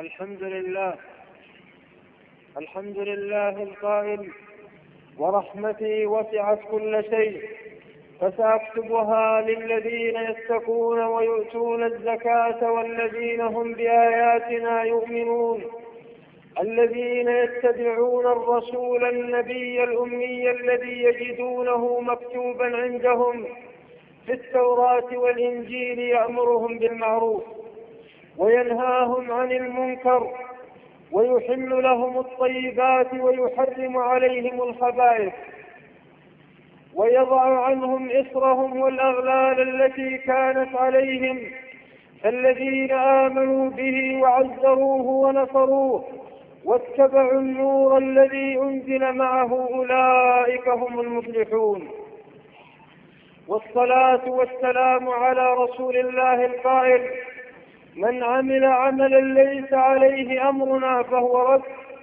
الحمد لله القائل: ورحمتي وسعت كل شيء فسأكتبها للذين يتقون ويؤتون الزكاة والذين هم بآياتنا يؤمنون الذين يتبعون الرسول النبي الأمي الذي يجدونه مكتوبا عندهم في التوراة والإنجيل يأمرهم بالمعروف وينهاهم عن المنكر ويحل لهم الطيبات ويحرم عليهم الخبائث ويضع عنهم إصرهم والأغلال التي كانت عليهم الذين آمنوا به وعزروه ونصروه واتبعوا النور الذي أنزل معه أولئك هم المفلحون. والصلاة والسلام على رسول الله القائل: من عمل عملا ليس عليه أمرنا فهو رد.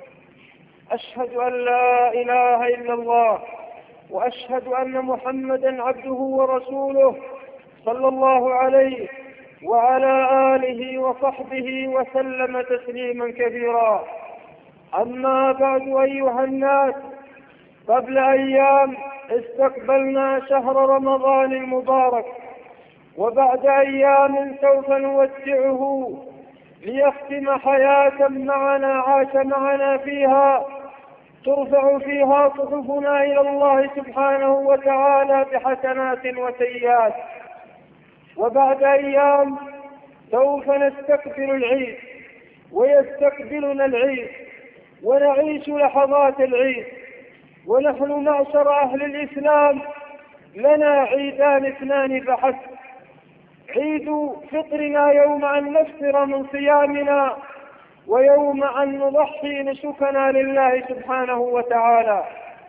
أشهد أن لا إله إلا الله وأشهد أن محمدا عبده ورسوله صلى الله عليه وعلى آله وصحبه وسلم تسليما كثيرا. أما بعد أيها الناس، قبل أيام استقبلنا شهر رمضان المبارك، وبعد أيام سوف نودعه ليختم حياة معنا عاش معنا فيها ترفع فيها صحفنا إلى الله سبحانه وتعالى بحسنات وسيئات. وبعد أيام سوف نستقبل العيد ويستقبلنا العيد ونعيش لحظات العيد. ونحن معشر أهل الإسلام لنا عيدان اثنان فحسب: عيد فطرنا يوم أن نفطر من صيامنا، ويوم أن نضحي نسكنا لله سبحانه وتعالى.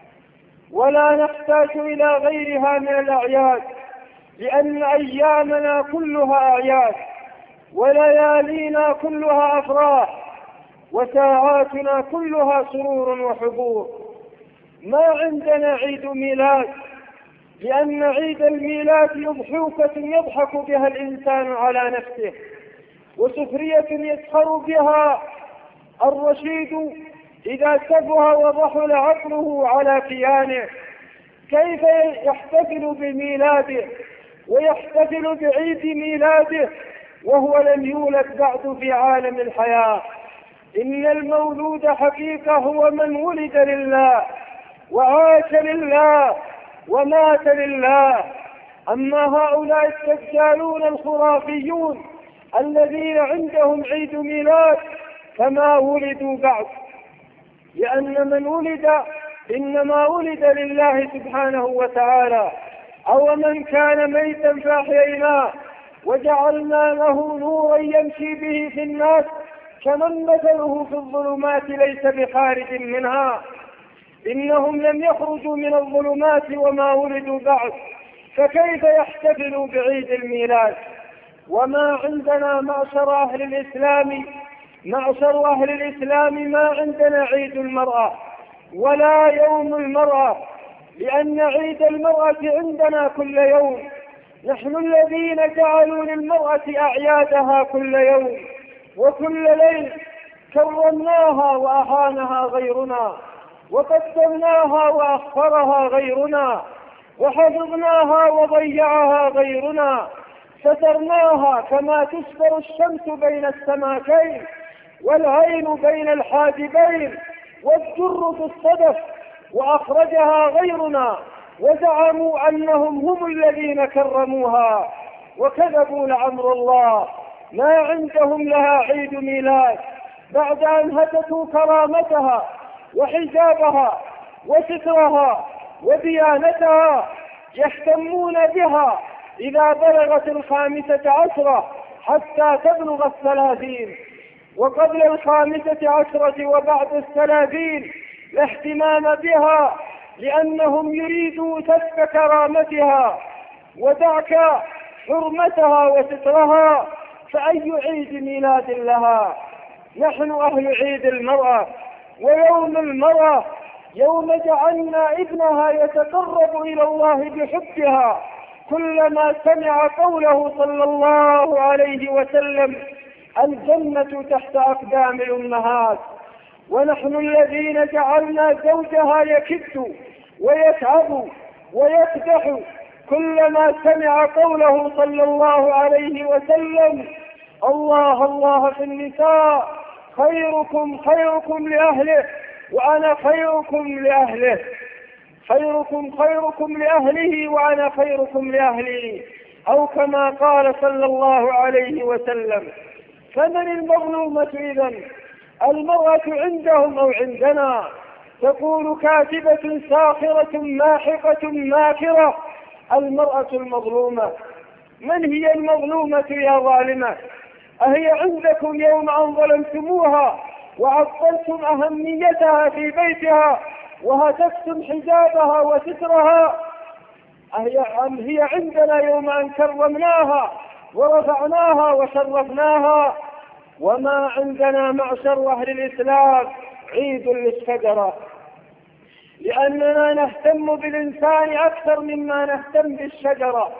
ولا نحتاج إلى غيرها من الأعياد، لأن أيامنا كلها أعياد وليالينا كلها أفراح وساعاتنا كلها سرور وحبور. ما عندنا عيد ميلاد، لأن عيد الميلاد مضحوكة يضحك بها الإنسان على نفسه، وسخرية يسخر بها الرشيد إذا سفه وضحل عقله على كيانه. كيف يحتفل بميلاده ويحتفل بعيد ميلاده وهو لم يولد بعد في عالم الحياة؟ إن المولود حقيقة هو من ولد لله وعاش لله ومات لله. أما هؤلاء الدجالون الخرافيون الذين عندهم عيد ميلاد فما ولدوا بعد، لأن من ولد إنما ولد لله سبحانه وتعالى. أو من كان ميتا فأحييناه وجعلنا له نورا يمشي به في الناس كمن مثله في الظلمات ليس بخارج منها. إنهم لم يخرجوا من الظلمات وما ولدوا بعد، فكيف يحتفلوا بعيد الميلاد؟ وما عندنا معشر أهل الإسلام ما عندنا عيد المرأة ولا يوم المرأة، لأن عيد المرأة عندنا كل يوم. نحن الذين جعلوا للمرأة أعيادها كل يوم وكل ليل، كرمناها وأهانها غيرنا، وقدمناها وأخرها غيرنا، وحفظناها وضيعها غيرنا، سترناها كما تستر الشمس بين السماكين والعين بين الحاجبين والدر في الصدف، وأخرجها غيرنا وزعموا أنهم هم الذين كرموها وكذبوا لأمر الله. ما عندهم لها عيد ميلاد بعد أن هتكوا كرامتها وحجابها وسترها وديانتها. يهتمون بها إذا بلغت 15 حتى تبلغ 30، وقبل 15 وبعد 30 لا اهتمام بها، لأنهم يريدوا سفك كرامتها ودعك حرمتها وسترها. فأي عيد ميلاد لها؟ نحن أهل عيد المرأة ويوم المرأة، يوم جعلنا ابنها يتقرب إلى الله بحبها كلما سمع قوله صلى الله عليه وسلم: الجنة تحت أقدام الأمهات، ونحن الذين جعلنا زوجها يكد ويتعب ويكدح كلما سمع قوله صلى الله عليه وسلم: الله الله في النساء، خيركم خيركم لأهله وأنا خيركم لأهله، خيركم خيركم لأهله وأنا خيركم لأهلي، أو كما قال صلى الله عليه وسلم. فمن المظلومة إذن؟ المرأة عندهم أو عندنا؟ تقول كاتبة ساخرة ماحقة ماكرة: المرأة المظلومة. من هي المظلومة يا ظالمة؟ أهي عندكم يوم أن ظلمتموها وعطلتم أهميتها في بيتها وهتفتم حجابها وسترها؟ أم هي عندنا يوم أن كرمناها ورفعناها وشرفناها؟ وما عندنا معشر أهل الإسلام عيد للشجرة، لأننا نهتم بالإنسان أكثر مما نهتم بالشجرة.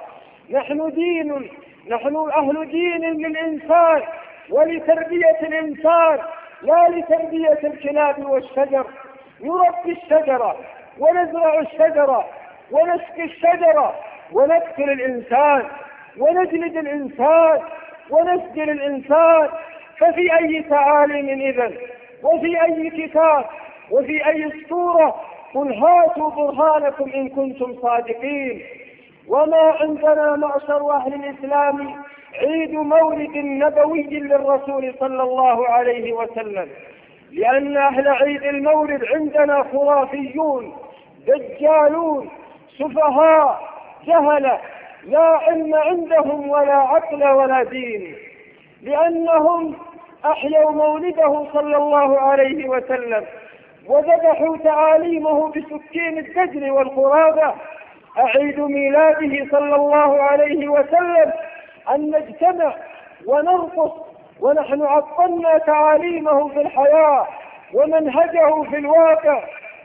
نحن أهل دين للإنسان ولتربية الإنسان، لا لتربية الكلاب والشجر. نربي الشجرة ونزرع الشجرة ونسقي الشجرة ونقتل الإنسان ونجلد الإنسان ونسجل الإنسان. ففي أي تعاليم إذن؟ وفي أي كتاب؟ وفي أي اسطورة؟ قل هاتوا برهانكم إن كنتم صادقين. وما عندنا معشر أهل الإسلام عيد مولد نبوي للرسول صلى الله عليه وسلم، لأن أهل عيد المولد عندنا خرافيون دجالون سفهاء جهلة لا علم عندهم ولا عقل ولا دين، لأنهم أحيوا مولده صلى الله عليه وسلم وذبحوا تعاليمه بسكين الدجل والقرابة. أعيد ميلاده صلى الله عليه وسلم أن نجتمع ونرقص ونحن عطلنا تعاليمه في الحياة ومنهجه في الواقع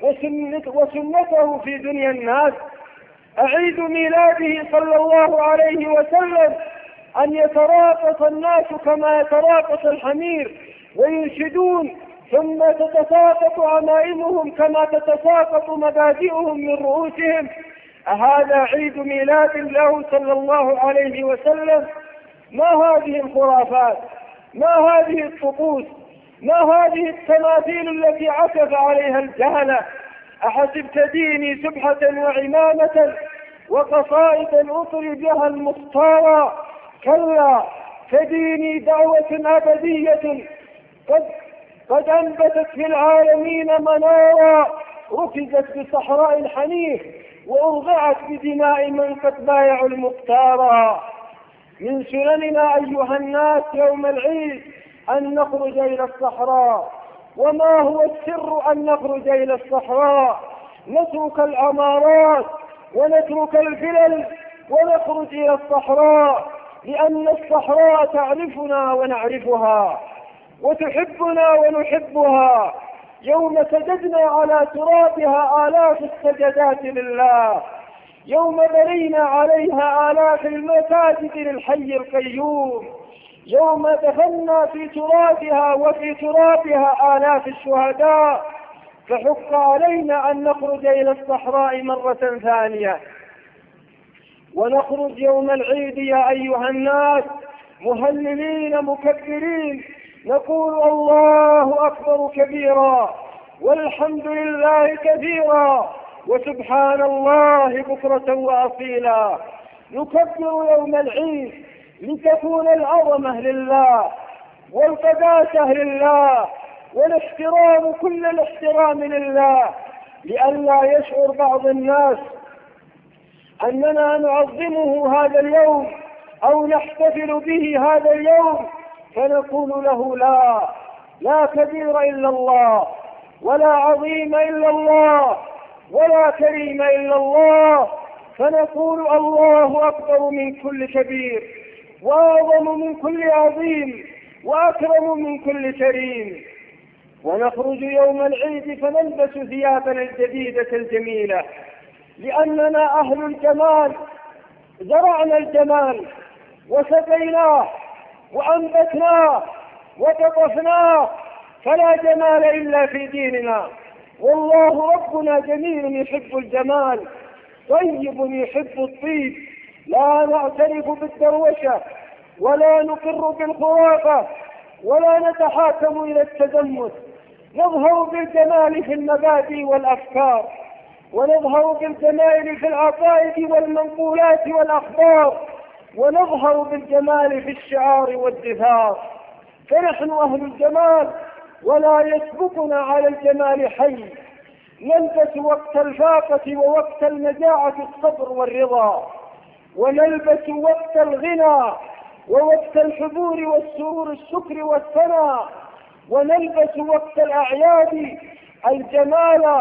وسنته في دنيا الناس. أعيد ميلاده صلى الله عليه وسلم أن يتراقص الناس كما يتراقص الحمير وينشدون ثم تتساقط عمائمهم كما تتساقط مبادئهم من رؤوسهم. أهذا عيد ميلاد له صلى الله عليه وسلم؟ ما هذه الخرافات؟ ما هذه الطقوس؟ ما هذه التماثيل التي عكف عليها الجهلة؟ أحسبت ديني سبحة وعمامة وقصائد أطري بها المختارة؟ كلا، فديني دعوة أبدية قد أنبتت في العالمين منارا، ركزت بصحراء الحنيف وأرضعت بدماء من قد بايعوا المختارا. من سنننا أيها الناس يوم العيد أن نخرج إلى الصحراء. وما هو السر أن نخرج إلى الصحراء؟ نترك العمارات ونترك الفلل ونخرج إلى الصحراء، لأن الصحراء تعرفنا ونعرفها وتحبنا ونحبها. يوم سجدنا على ترابها آلاف السجدات لله، يوم بنينا عليها آلاف المساجد للحي القيوم، يوم دفنا في ترابها وفي ترابها آلاف الشهداء. فحق علينا أن نخرج إلى الصحراء مرة ثانية، ونخرج يوم العيد يا أيها الناس مهللين مكبرين، نقول الله أكبر كبيرا والحمد لله كثيرا وسبحان الله بكرة وأصيلا. نكبر يوم العيد لتكون العظمة لله والقداسة لله والاحترام كل الاحترام لله، لئلا يشعر بعض الناس أننا نعظمه هذا اليوم أو نحتفل به هذا اليوم فنقول له لا كبير إلا الله ولا عظيم إلا الله ولا كريم إلا الله، فنقول الله أكبر من كل كبير وأعظم من كل عظيم وأكرم من كل كريم. ونخرج يوم العيد فنلبس ثيابنا الجديدة الجميلة، لأننا أهل الجمال، زرعنا الجمال وسقيناه وأنبتناه وقطفناه، فلا جمال إلا في ديننا. والله ربنا جميل يحب الجمال، طيب يحب الطيب، لا نعترف بالدروشة ولا نقر بالخرافة ولا نتحاكم إلى التزمت. نظهر بالجمال في المبادئ والأفكار، ونظهر بالجمال في العقائد والمنقولات والأخبار، ونظهر بالجمال في الشعار والدثار. فنحن أهل الجمال ولا يسبقنا على الجمال حي. نلبس وقت الفاقة ووقت المجاعة الصبر والرضا، ونلبس وقت الغنى ووقت الحبور والسرور الشكر والثناء، ونلبس وقت الأعياد الجمال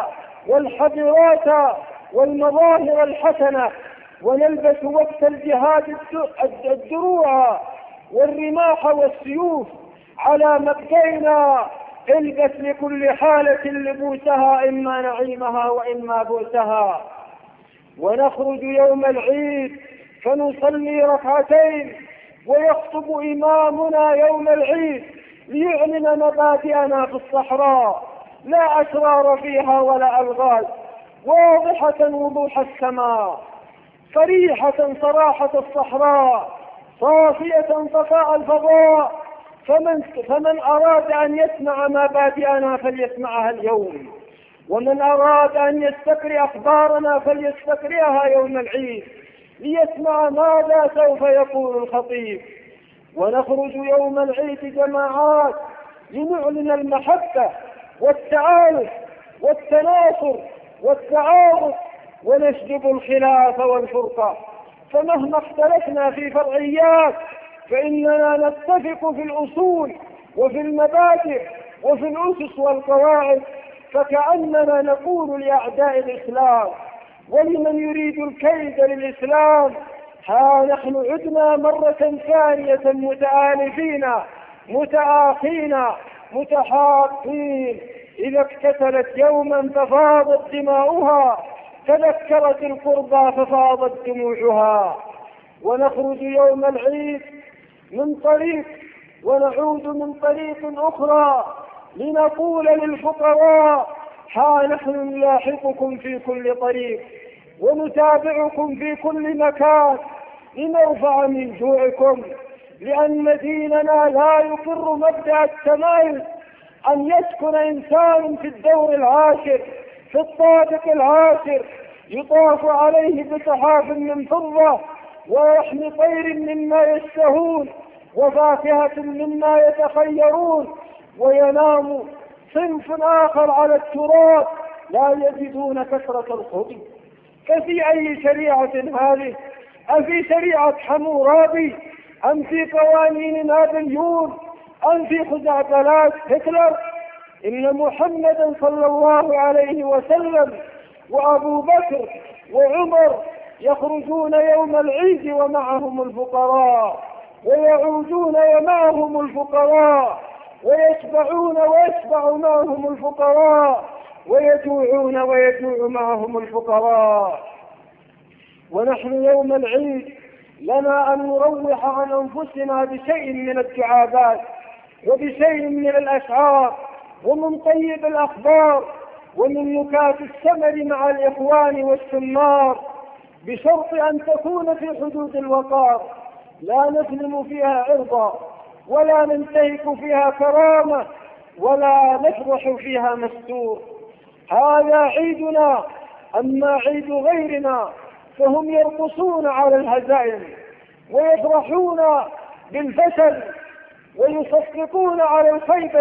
والحضرات والمظاهر الحسنة، ونلبس وقت الجهاد الدروع والرماح والسيوف. على مبدئنا البس لكل حالة لبوسها، إما نعيمها وإما بؤسها. ونخرج يوم العيد فنصلي ركعتين، ويخطب إمامنا يوم العيد ليعلن مبادئنا في الصحراء، لا أسرار فيها ولا ألغاز، واضحة وضوح السماء، صريحة صراحة الصحراء، صافية صفاء الفضاء. فمن أراد أن يسمع مبادئنا فليسمعها اليوم، ومن أراد أن يستقرئ أخبارنا فليستقرئها يوم العيد ليسمع ماذا سوف يقول الخطيب. ونخرج يوم العيد جماعات لنعلن المحبة والتعالف والتناصر والتعاطف، ونشجب الخلاف والفرقة. فمهما اختلفنا في فرعيات فإننا نتفق في الأصول وفي المبادئ وفي الأسس والقواعد، فكأننا نقول لأعداء الإسلام ولمن يريد الكيد للإسلام: ها نحن عدنا مرة ثانية متآلفين متآخين متحابين. إذا اقتتلت يوما ففاضت دماؤها، تذكرت القربى ففاضت دموعها. ونخرج يوم العيد من طريق ونعود من طريق أخرى لنقول للفقراء: ها نحن نلاحقكم في كل طريق ونتابعكم في كل مكان لنرفع من جوعكم، لأن ديننا لا يقر مبدأ التمايز، أن يسكن إنسان في الدور العاشر في الطابق العاشر يطاف عليه بصحاف من فضة ولحم طير مما يشتهون وفاكهة مما يتخيرون، وينام صنف آخر على التراب لا يجدون كثرة الخبز. ففي أي شريعة هذه؟ أفي شريعة حمورابي، أم في قوانين نابليون، أم في خزعبلات هتلر؟ إن محمدا صلى الله عليه وسلم وأبو بكر وعمر يخرجون يوم العيد ومعهم الفقراء، ويعودون ومعهم الفقراء، ويشبعون ويشبع معهم الفقراء، ويجوعون ويجوع معهم الفقراء. ونحن يوم العيد لنا أن نروح عن أنفسنا بشيء من الدعابات وبشيء من الأشعار ومن طيب الأخبار ومن نكات السمر مع الإخوان والسمار، بشرط أن تكون في حدود الوقار، لا نظلم فيها عرضا ولا ننتهك فيها كرامة ولا نفضح فيها مستور. هذا عيدنا. أما عيد غيرنا فهم يرقصون على الهزائم ويفرحون بالفشل ويصفقون على الخيبة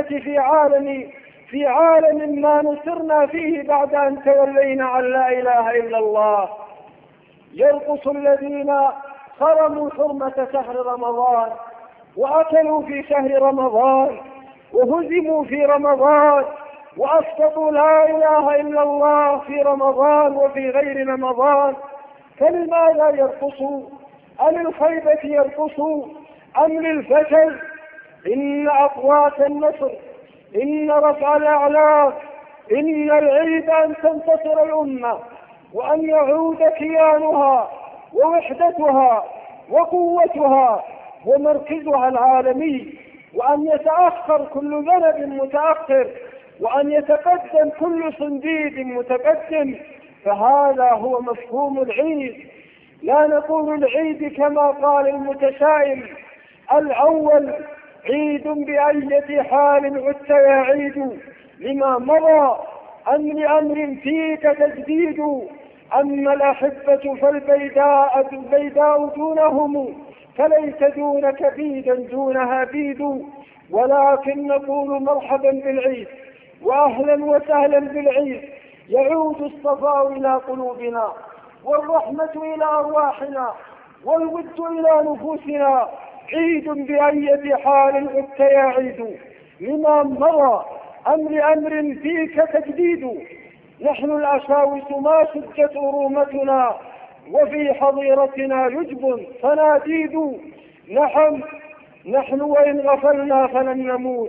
في عالم ما نصرنا فيه بعد أن تولينا عن لا إله إلا الله. يرقص الذين خرموا حرمة شهر رمضان وأكلوا في شهر رمضان وهزموا في رمضان وأسقطوا لا إله إلا الله في رمضان وفي غير رمضان. فلماذا يرقصوا؟ أللخيبة يرقصوا أم للفشل؟ إن أقوات النصر، إن رفع الأعلام، إن العيد أن تنتصر الأمة وأن يعود كيانها ووحدتها وقوتها ومركزها العالمي، وأن يتأخر كل ذنب متأخر، وأن يتقدم كل صنديد متقدم. فهذا هو مفهوم العيد. لا نقول العيد كما قال المتشائم الأول: عيد بأية حال عدت يا عيد لما مضى، أم لأمر فيك تجديد. أما الأحبة فالبيداء دونهم، فليس دونك بيدا دونها بيد. ولكن نقول مرحبا بالعيد، وأهلا وسهلا بالعيد. يعود الصفاء إلى قلوبنا، والرحمة إلى أرواحنا، والود إلى نفوسنا. عيد بأية حال عدت يا عيد لما مضى، أم لأمر فيك تجديد. نحن الأشاوس ما شدت أرومتنا، وفي حظيرتنا يجب صناديد. نحن وإن غفلنا فلن نموت،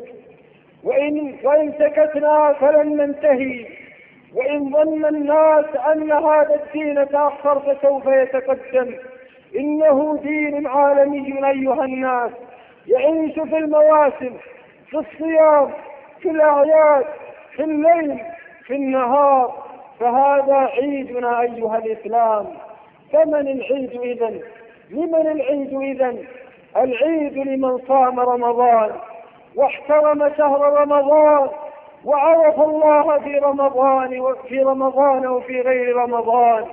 وإن سكتنا فلن ننتهي. وإن ظن الناس أن هذا الدين تأخر فسوف يتقدم. إنه دين عالمي أيها الناس، يعيش في المواسم، في الصيام، في الأعياد، في الليل، في النهار. فهذا عيدنا أيها الإسلام. فمن العيد إذن؟ لمن العيد إذن؟ العيد لمن صام رمضان واحترم شهر رمضان، وعرف الله في رمضان وفي غير رمضان.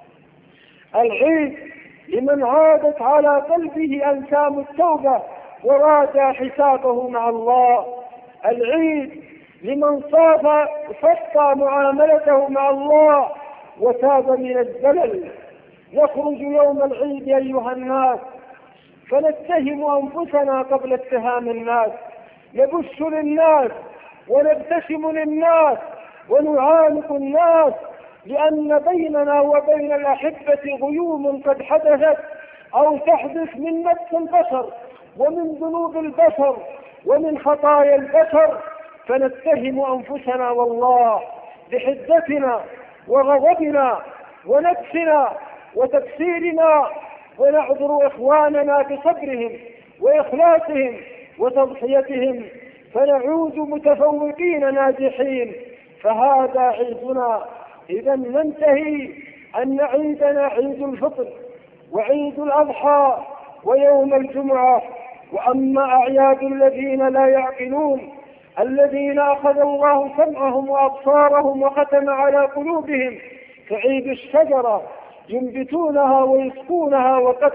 العيد لمن عادت على قلبه أنسام التوبة وراجع حسابه مع الله. العيد لمن صفى معاملته مع الله وتاب من الزلل. نخرج يوم العيد أيها الناس فنتهم أنفسنا قبل اتهام الناس، نبش للناس ونبتسم للناس ونعانق الناس، لأن بيننا وبين الأحبة غيوم قد حدثت أو تحدث من نفس البشر ومن ذنوب البشر ومن خطايا البشر، فنتهم أنفسنا والله بحدتنا وغضبنا ونفسنا وتكسيرنا، ونعذر إخواننا بصبرهم وإخلاصهم وتضحيتهم، فنعود متفوقين ناجحين. فهذا عيدنا. إذا ننتهي أن عيدنا عيد الفطر وعيد الأضحى ويوم الجمعة. وأما أعياد الذين لا يعقلون، الذين أخذ الله سمعهم وأبصارهم وختم على قلوبهم، كعيد الشجرة ينبتونها ويسقونها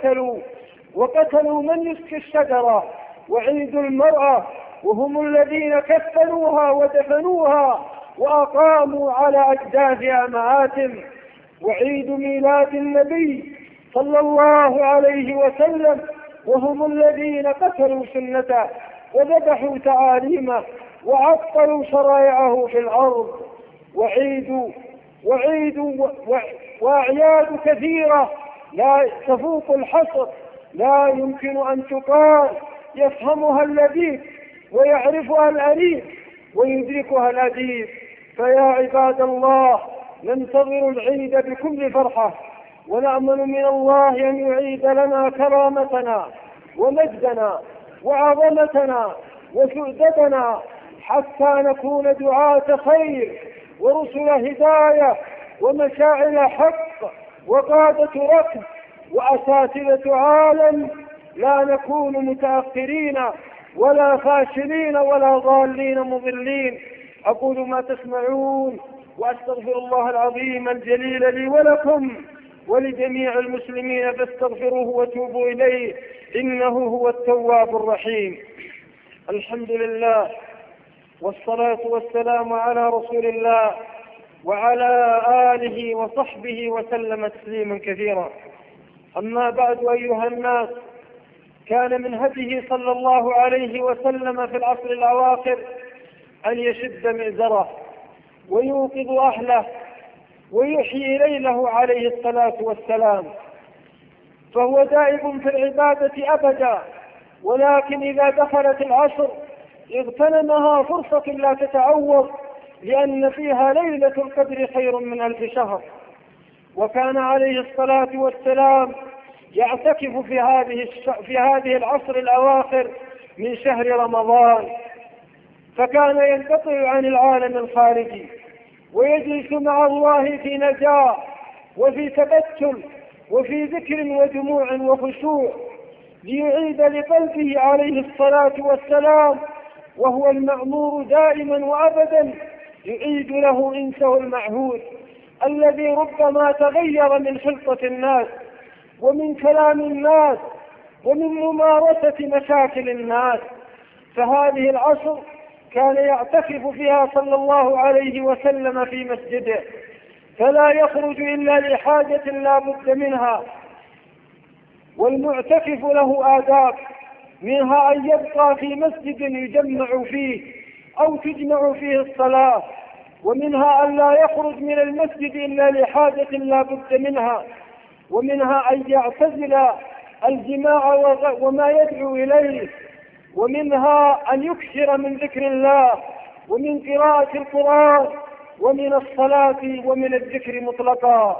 وقتلوا من يسقي الشجرة. وعيد المرأة، وهم الذين كفنوها ودفنوها وأقاموا على أجداثها مآتم. وعيد ميلاد النبي صلى الله عليه وسلم، وهم الذين قتلوا سنته وذبحوا تعاليمه وعطلوا شرائعه في الأرض. وأعياد كثيرة لا تفوق الحصر، لا يمكن أن تقال، يفهمها اللبيب ويعرفها الأليف ويدركها الأديب. فيا عباد الله، ننتظر العيد بكل فرحة، ونأمل من الله أن يعيد لنا كرامتنا ومجدنا وعظمتنا وسؤدتنا، حتى نكون دعاة خير ورسل هداية ومشاعل حق وقادة ركب وأساتذة عالم، لا نكون متأخرين ولا فاشلين ولا ضالين مضلين. أقول ما تسمعون، وأستغفر الله العظيم الجليل لي ولكم ولجميع المسلمين، فاستغفروه وتوبوا إليه، إنه هو التواب الرحيم. الحمد لله، والصلاة والسلام على رسول الله وعلى آله وصحبه وسلم تسليما كثيرا. أما بعد أيها الناس، كان من هديه صلى الله عليه وسلم في العصر الأواخر أن يشد مئزره ويوقظ أهله ويحيي ليله عليه الصلاة والسلام، فهو دائب في العبادة أبدا، ولكن إذا دخلت العصر اغتنمها فرصة لا تتعوض، لأن فيها ليلة القدر خير من 1000 شهر. وكان عليه الصلاة والسلام يعتكف في هذه العصر الأواخر من شهر رمضان، فكان ينقطع عن العالم الخارجي ويجلس مع الله في نجاة وفي تبتل وفي ذكر ودموع وخشوع ليعيد لقلبه عليه الصلاة والسلام، وهو المأمور دائما وأبدا يعيد له إنسه المعهود الذي ربما تغير من خلطة الناس ومن كلام الناس ومن ممارسة مشاكل الناس. فهذه العصر كان يعتكف فيها صلى الله عليه وسلم في مسجده، فلا يخرج إلا لحاجة لا بد منها. والمعتكف له آداب، منها أن يبقى في مسجد يجمع فيه أو تجمع فيه الصلاة، ومنها أن لا يخرج من المسجد إلا لحاجة لا بد منها، ومنها أن يعتزل الجماع وما يدعو إليه، ومنها أن يكثر من ذكر الله ومن قراءة القرآن ومن الصلاة ومن الذكر مطلقا.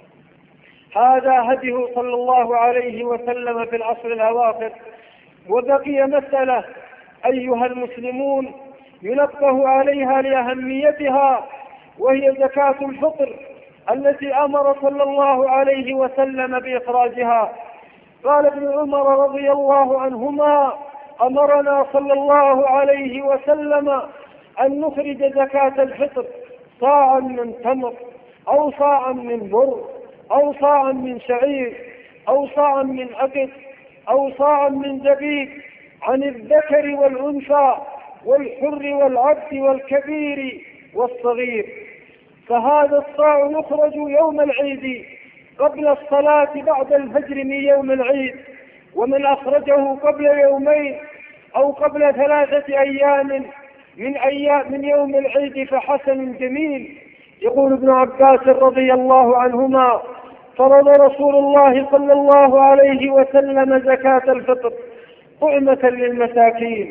هذا هديه صلى الله عليه وسلم في العصر الأواخر. وبقي مسألة أيها المسلمون ينبه عليها لأهميتها، وهي زكاة الفطر التي أمر صلى الله عليه وسلم بإخراجها. قال ابن عمر رضي الله عنهما: أمرنا صلى الله عليه وسلم أن نخرج زكاة الفطر صاعا من تمر أو صاعا من بر أو صاعا من شعير أو صاعا من أقط أو صاعا من زبيب عن الذكر والأنثى والحر والعبد والكبير والصغير. فهذا الصاع يخرج يوم العيد قبل الصلاة بعد الفجر من يوم العيد، ومن أخرجه قبل يومين أو قبل 3 أيام من يوم العيد فحسن جميل. يقول ابن عباس رضي الله عنهما: فرض رسول الله صلى الله عليه وسلم زكاة الفطر طعمة للمساكين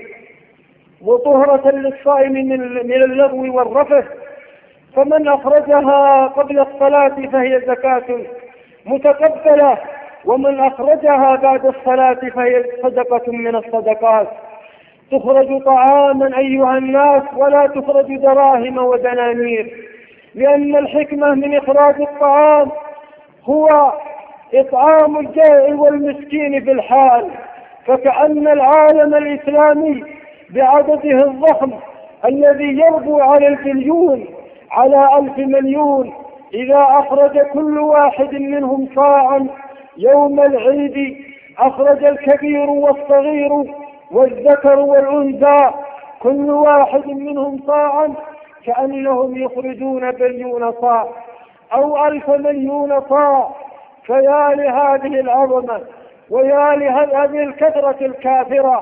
وطهرة للصائم من اللغو والرفث، فمن أخرجها قبل الصلاة فهي زكاة متقبلة، ومن أخرجها بعد الصلاة فهي صدقة من الصدقات. تخرج طعاما أيها الناس ولا تخرج دراهم ودنانير، لأن الحكمة من إخراج الطعام هو إطعام الجائع والمسكين في الحال. فكأن العالم الإسلامي بعدده الضخم الذي يربو على البليون على 1000 مليون، إذا أخرج كل واحد منهم صاعا يوم العيد أخرج الكبير والصغير والذكر والأنثى كل واحد منهم صاعا، كأنهم يخرجون بليون صاع أو 1000 مليون صاع. فيا لهذه العظمة ويا لهذه الكثرة الكافرة،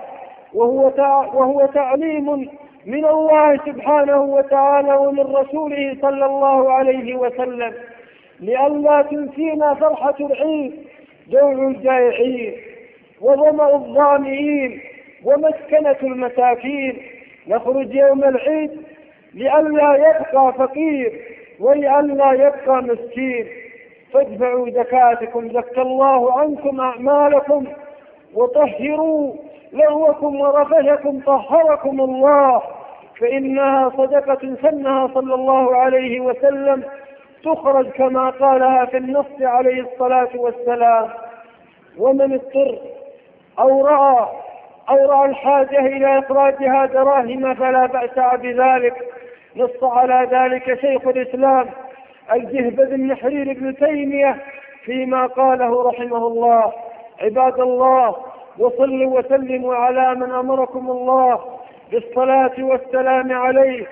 وهو تعليم من الله سبحانه وتعالى ومن رسوله صلى الله عليه وسلم، لئلا تنسينا فرحة العيد جوع الجائعين وظمأ الظامئين ومسكنة المساكين. نخرج يوم العيد لئلا يبقى فقير ولئلا يبقى مسكين. فادفعوا زكاتكم زكى الله عنكم أعمالكم وطهروا لغوكم ورفثكم طهركم الله، فإنها صدقة سنها صلى الله عليه وسلم تخرج كما قالها في النص عليه الصلاة والسلام. ومن اضطر أو رأى الحاجة إلى إخراجها دراهم فلا بأس بذلك. نص على ذلك شيخ الإسلام الجهبذ بن حرير بن تيمية فيما قاله رحمه الله. عباد الله، وصلوا وسلموا على من أمركم الله بالصلاة والسلام عليه،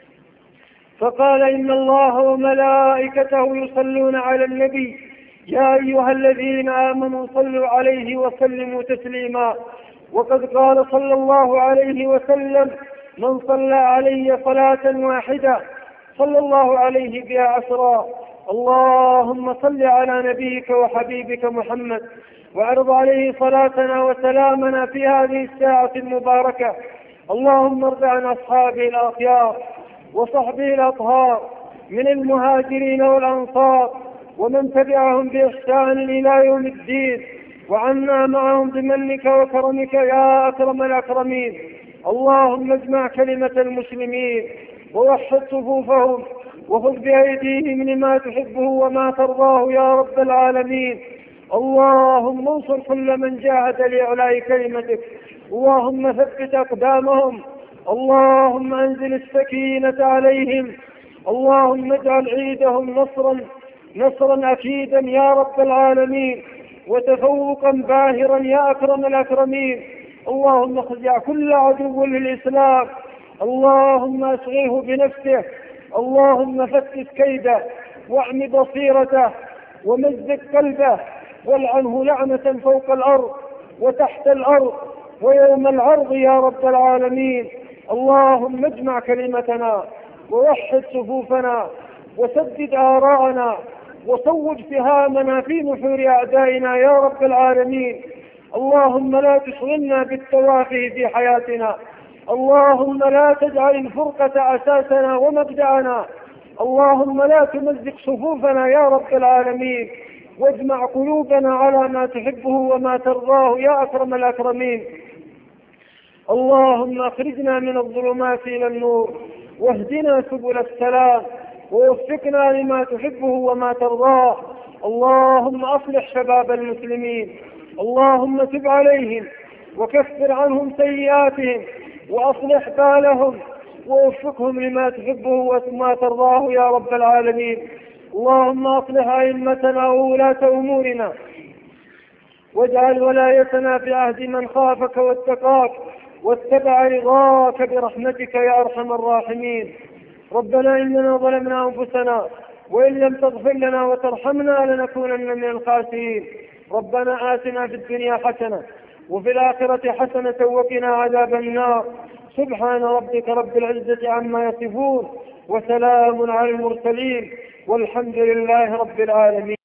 فقال: إن الله وملائكته يصلون على النبي يا أيها الذين آمنوا صلوا عليه وسلموا تسليما. وقد قال صلى الله عليه وسلم: من صلى علي صلاة واحدة صلى الله عليه بها 10. اللهم صل على نبيك وحبيبك محمد وأعرض عليه صلاتنا وسلامنا في هذه الساعة المباركة. اللهم ارض عن أصحابه الأخيار وصحبه الأطهار من المهاجرين والأنصار ومن تبعهم بإحسان إلى يوم الدين. وعنا معهم بمنك وكرمك يا أكرم الأكرمين. اللهم اجمع كلمة المسلمين ووحد صفوفهم وخذ بأيديهم لما تحبه وما ترضاه يا رب العالمين. اللهم انصر كل من جاهد لإعلاء كلمتك. اللهم ثبت أقدامهم. اللهم أنزل السكينة عليهم. اللهم اجعل عيدهم نصرا أكيدا يا رب العالمين، وتفوقا باهرا يا أكرم الأكرمين. اللهم اخزع كل عدو للإسلام. اللهم أشغله بنفسه. اللهم فتت كيده واعم بصيرته ومزق قلبه والعنه لعنة فوق الأرض وتحت الأرض ويوم العرض يا رب العالمين. اللهم اجمع كلمتنا ووحد صفوفنا وسدد آراءنا وصوب سهامنا في نحور أعدائنا يا رب العالمين. اللهم لا تشغلنا بالتوافه في حياتنا. اللهم لا تجعل الفرقة أساسنا ومبدأنا. اللهم لا تمزق صفوفنا يا رب العالمين، واجمع قلوبنا على ما تحبه وما ترضاه يا أكرم الأكرمين. اللهم أخرجنا من الظلمات إلى النور، واهدنا سبل السلام، ووفقنا لما تحبه وما ترضاه. اللهم أصلح شباب المسلمين. اللهم تب عليهم وكفر عنهم سيئاتهم وأصلح بالهم ووفقهم لما تحبه وما ترضاه يا رب العالمين. اللهم أصلح أئمتنا وولاة أمورنا، واجعل ولايتنا في عهد من خافك واتقاك واتبع رضاك برحمتك يا أرحم الراحمين. ربنا إننا ظلمنا أنفسنا، وإن لم تغفر لنا وترحمنا لنكونن من الخاسرين. ربنا آتنا في الدنيا حسنة وفي الآخرة حسنة وقنا عذاب النار. سبحان ربك رب العزة عما يصفون، وسلام على المرسلين، والحمد لله رب العالمين.